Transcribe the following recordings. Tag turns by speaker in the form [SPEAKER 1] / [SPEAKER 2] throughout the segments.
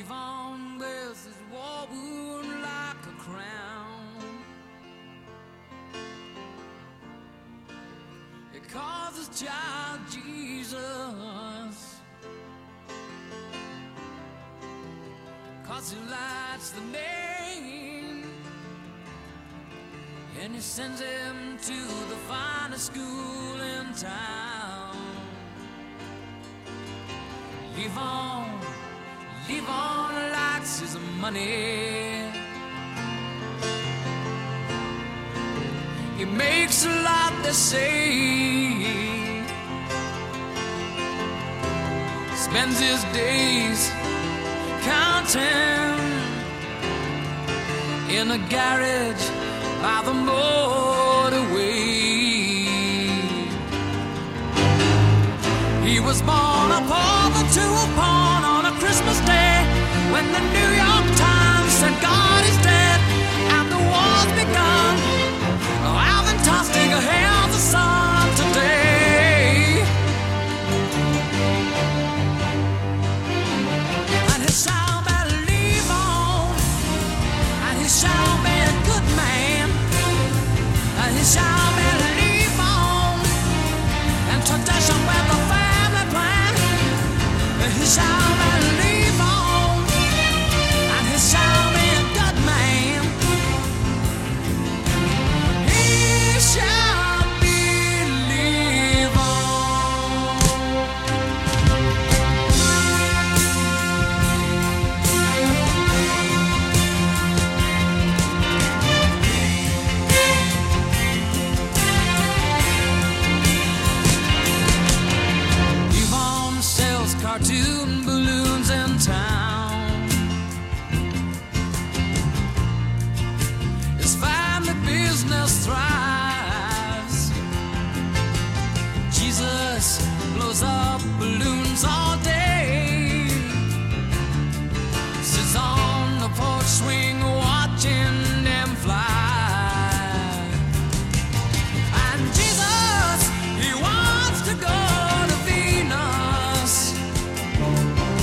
[SPEAKER 1] Yvonne wears his war wound like a crown. He calls his child Jesus, 'cause he likes the name, and he sends him to the finest school in town. Yvonne likes his money. He makes a lot, they say. Spends his days counting in a garage by the motorway. He was born a pauper to a pawn on a Christmas day, when the New York Times said God is dead and the war's begun. Alvin Tostinger hails the sun today, and he shall believe on, and he shall be a good man, and he shall believe on, and tradition with the family plan. He shall believe on, and he shall be a good man. He shall believe on. Yvonne sells cartoon balloons in town. His family business thrives. Jesus blows up balloons all day, sits on the porch swing watching them fly. And Jesus, he wants to go to Venus,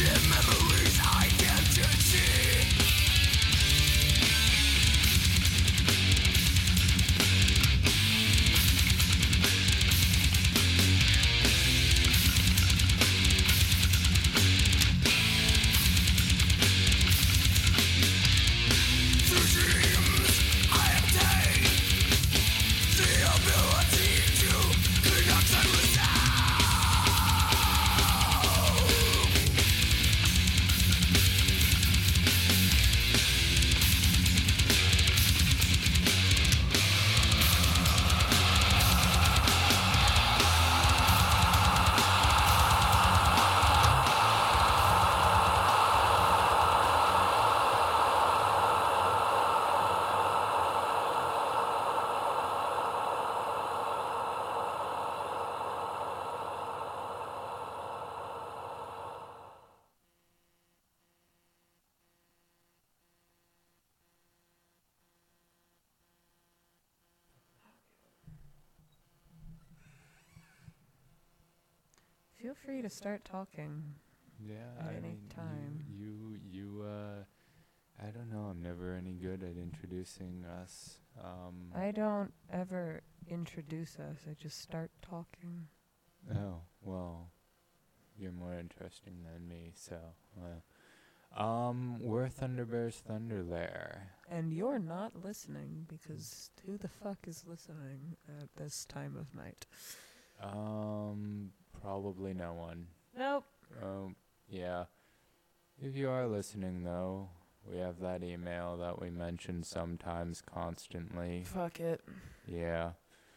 [SPEAKER 2] Feel free to start talking.
[SPEAKER 3] Yeah,
[SPEAKER 2] At
[SPEAKER 3] I
[SPEAKER 2] any
[SPEAKER 3] mean,
[SPEAKER 2] time.
[SPEAKER 3] I don't know. I'm never any good at introducing us.
[SPEAKER 2] I don't ever introduce us. I just start talking.
[SPEAKER 3] Oh, well, you're more interesting than me, so, we're Thunderbear's Thunderlair.
[SPEAKER 2] And you're not listening, because who the fuck is listening at this time of night?
[SPEAKER 3] Probably no one.
[SPEAKER 2] Nope.
[SPEAKER 3] Yeah. If you are listening, though, we have that email that we mention sometimes constantly.
[SPEAKER 2] Fuck it.
[SPEAKER 3] Yeah.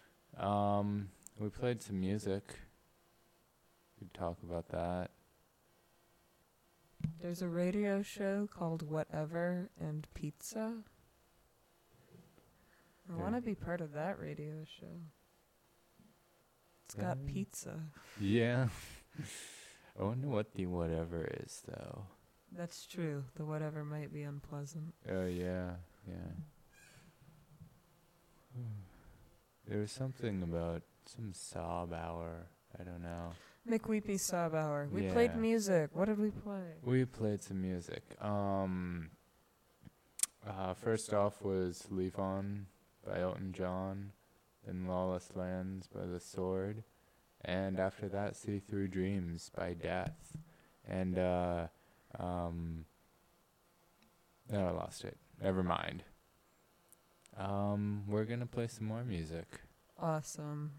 [SPEAKER 3] We played some music. Could talk about that.
[SPEAKER 2] There's a radio show called Whatever and Pizza. I want to be part of that radio show. It's got pizza.
[SPEAKER 3] Yeah. I wonder what the whatever is, though.
[SPEAKER 2] That's true. The whatever might be unpleasant.
[SPEAKER 3] Oh, yeah. There was something about some sob hour. I don't know.
[SPEAKER 2] McWeepy Sob Hour. We
[SPEAKER 3] Yeah.
[SPEAKER 2] played music. What did we play?
[SPEAKER 3] We played some music. First off was Leave On by Elton John, then Lawless Lands by The Sword, and after that, See Through Dreams by Death. And, no, I lost it. Never mind. We're gonna play some more music.
[SPEAKER 2] Awesome.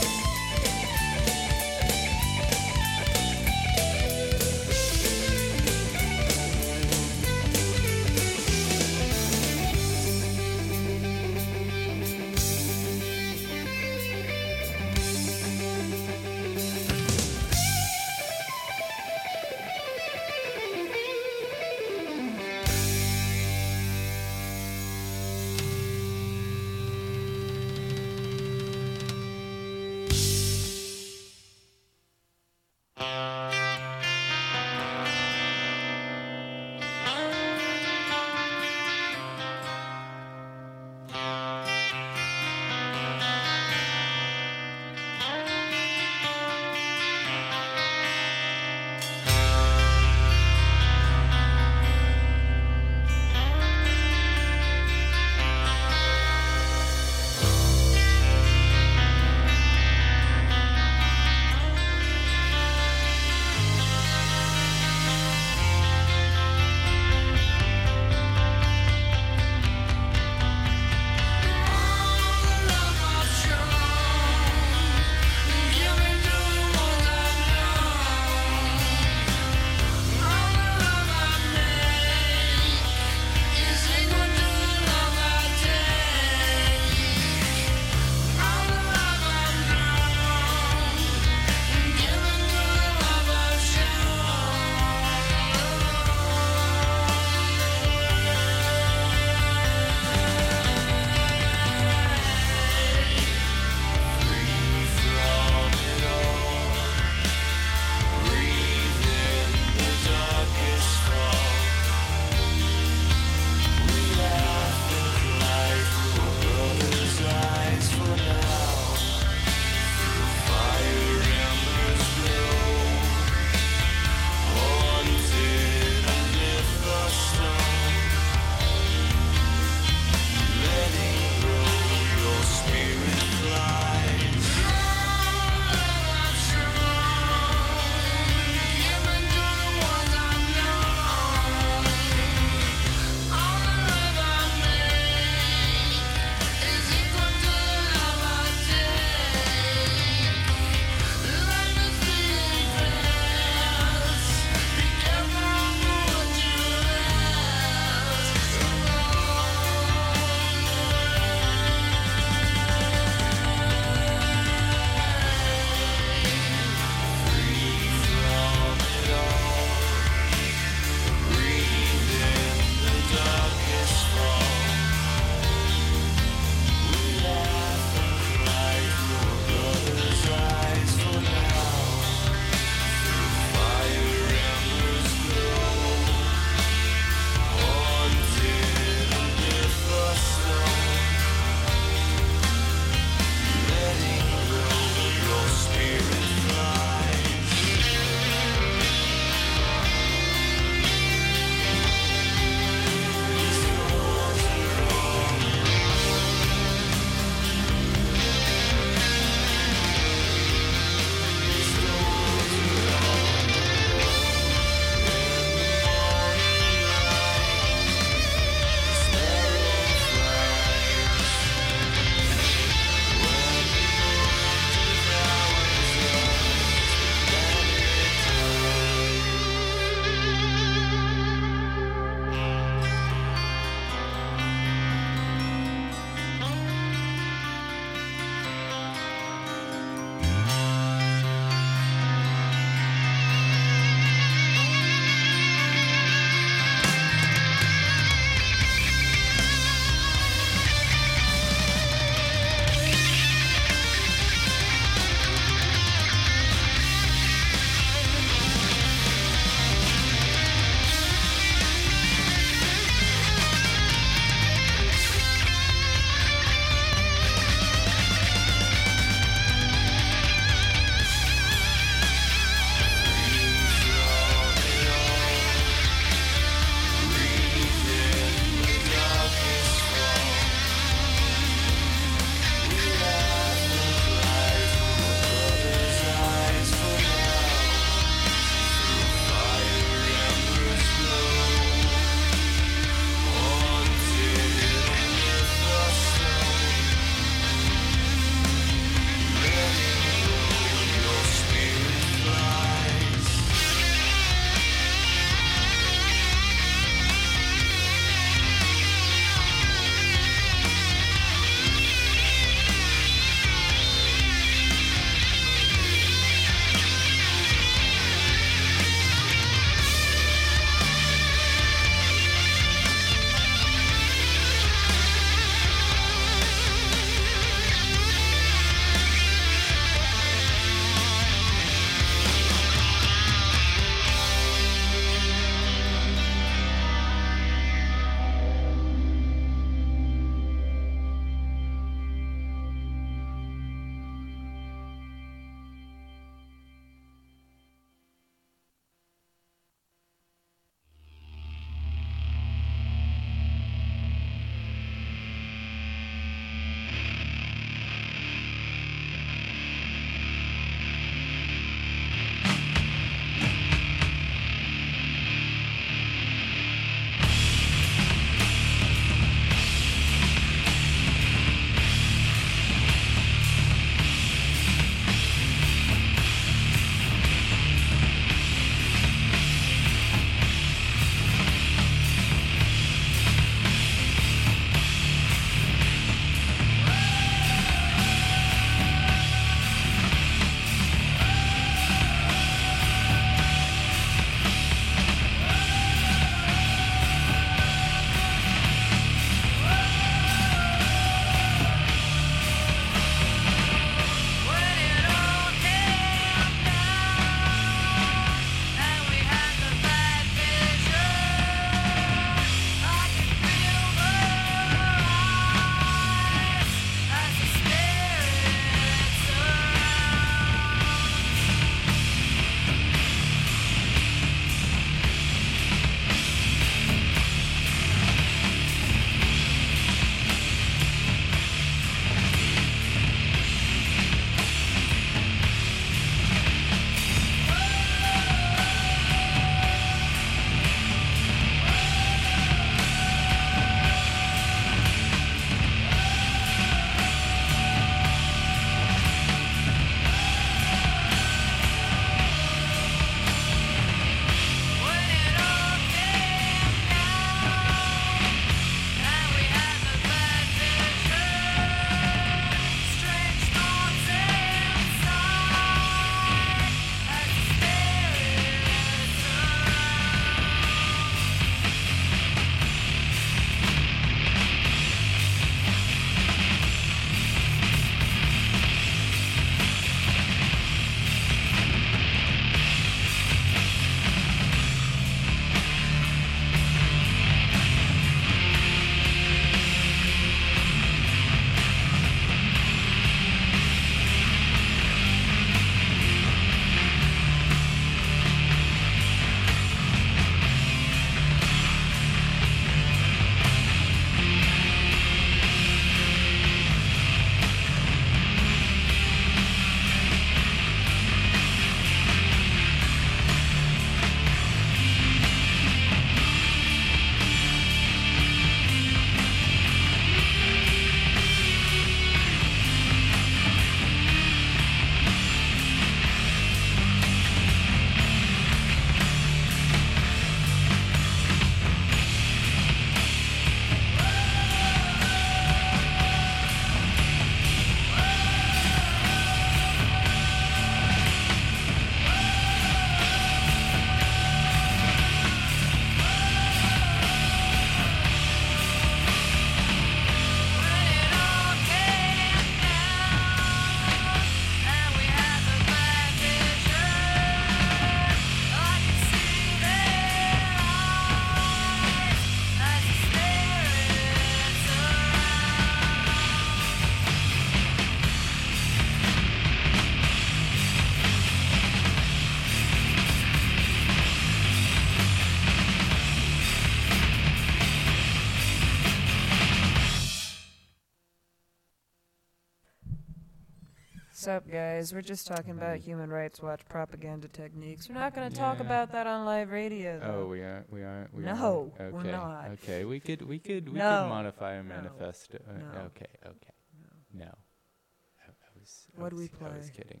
[SPEAKER 2] Sup, guys? We're just talking about Human Rights Watch propaganda techniques. We're not going to talk about that on live radio, though.
[SPEAKER 3] Oh, we aren't.
[SPEAKER 2] No,
[SPEAKER 3] okay.
[SPEAKER 2] we're not.
[SPEAKER 3] Okay, we could
[SPEAKER 2] No.
[SPEAKER 3] modify a
[SPEAKER 2] No.
[SPEAKER 3] manifesto.
[SPEAKER 2] No.
[SPEAKER 3] Okay. No.
[SPEAKER 2] What do we
[SPEAKER 3] I
[SPEAKER 2] play?
[SPEAKER 3] was kidding.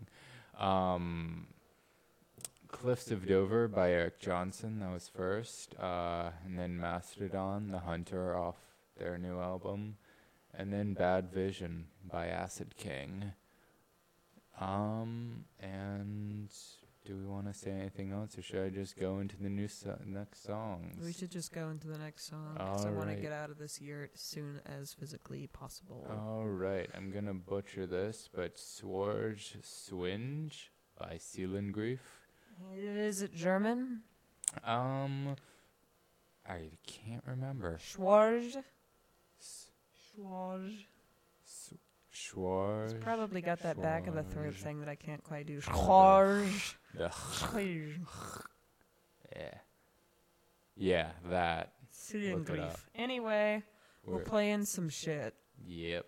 [SPEAKER 3] Cliffs of Dover by Eric Johnson. That was first, and then Mastodon, The Hunter, off their new album, and then Bad Vision by Acid King. And do we want to say anything else, or should I just go into the next songs?
[SPEAKER 2] We should just go into the next song, because I want to
[SPEAKER 3] Alright.
[SPEAKER 2] get out of this yurt as soon as physically possible.
[SPEAKER 3] All right, I'm gonna butcher this, but Swarge Swinge by Seelengrief.
[SPEAKER 2] Is it German?
[SPEAKER 3] I can't remember.
[SPEAKER 2] Schwarz?
[SPEAKER 3] S-
[SPEAKER 2] Schwarz.
[SPEAKER 3] Schwarge.
[SPEAKER 2] It's probably got that back of the throat
[SPEAKER 3] Schwarge.
[SPEAKER 2] thing that I can't quite do. Schwarz.
[SPEAKER 3] Ugh,
[SPEAKER 2] Schwarz.
[SPEAKER 3] yeah, that. Look it
[SPEAKER 2] Seelengrief.
[SPEAKER 3] up.
[SPEAKER 2] Anyway, we're
[SPEAKER 3] We're-
[SPEAKER 2] playing some shit.
[SPEAKER 3] Yep.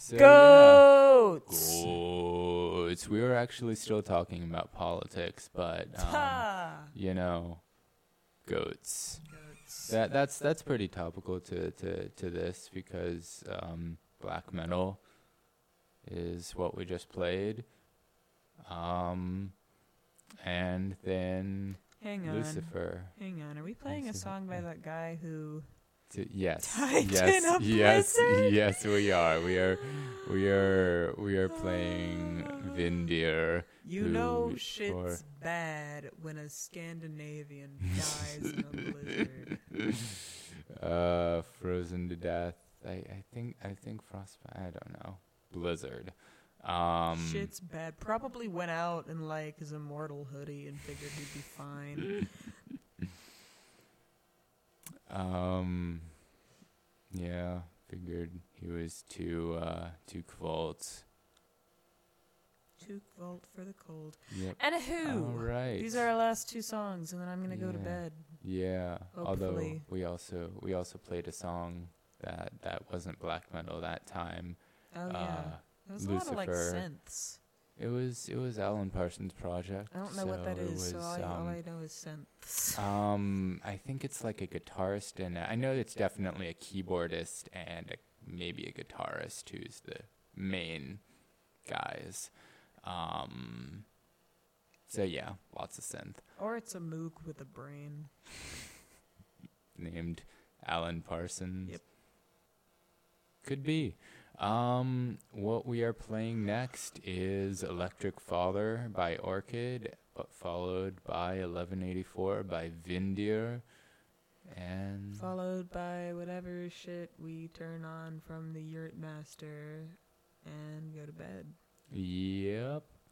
[SPEAKER 3] So,
[SPEAKER 2] Goats!
[SPEAKER 3] Yeah. Goats. We were actually still talking about politics, but you know, goats. That's pretty topical to this because black metal is what we just played. And then
[SPEAKER 2] Hang on.
[SPEAKER 3] Lucifer.
[SPEAKER 2] Hang on. Are we playing a song by that guy who
[SPEAKER 3] Yes.
[SPEAKER 2] died
[SPEAKER 3] Yes.
[SPEAKER 2] in a
[SPEAKER 3] Yes.
[SPEAKER 2] blizzard?
[SPEAKER 3] Yes, we are. We are playing Vindir.
[SPEAKER 2] You know
[SPEAKER 3] who-
[SPEAKER 2] shit's
[SPEAKER 3] or-
[SPEAKER 2] bad when a Scandinavian dies in a blizzard.
[SPEAKER 3] Frozen to death. I think frostbite. I don't know. Blizzard.
[SPEAKER 2] Shit's bad. Probably went out in like his immortal hoodie and figured he'd be fine.
[SPEAKER 3] Yeah, figured he was too cold.
[SPEAKER 2] Too cold for the cold.
[SPEAKER 3] Yep.
[SPEAKER 2] And a who?
[SPEAKER 3] All right.
[SPEAKER 2] These are our last two songs, and then I'm gonna go to
[SPEAKER 3] Yeah.
[SPEAKER 2] bed.
[SPEAKER 3] Yeah. Although
[SPEAKER 2] Hopefully.
[SPEAKER 3] we also played a song that wasn't black metal that time.
[SPEAKER 2] Oh yeah, there was a lot of like
[SPEAKER 3] Lucifer.
[SPEAKER 2] synths.
[SPEAKER 3] It was Alan Parsons' project.
[SPEAKER 2] I don't know what that
[SPEAKER 3] so it
[SPEAKER 2] is, so
[SPEAKER 3] was,
[SPEAKER 2] all I know is synths.
[SPEAKER 3] I think it's like a guitarist, and I know it's definitely a keyboardist and maybe a guitarist who's the main guys. So yeah, lots of synth.
[SPEAKER 2] Or it's a mook with a brain.
[SPEAKER 3] Named Alan Parsons.
[SPEAKER 2] Yep.
[SPEAKER 3] Could be. What we are playing next is Electric Father by Orchid, but followed by 1184 by Vindir, and
[SPEAKER 2] Followed by whatever shit we turn on from the Yurt Master and go to bed.
[SPEAKER 3] yep.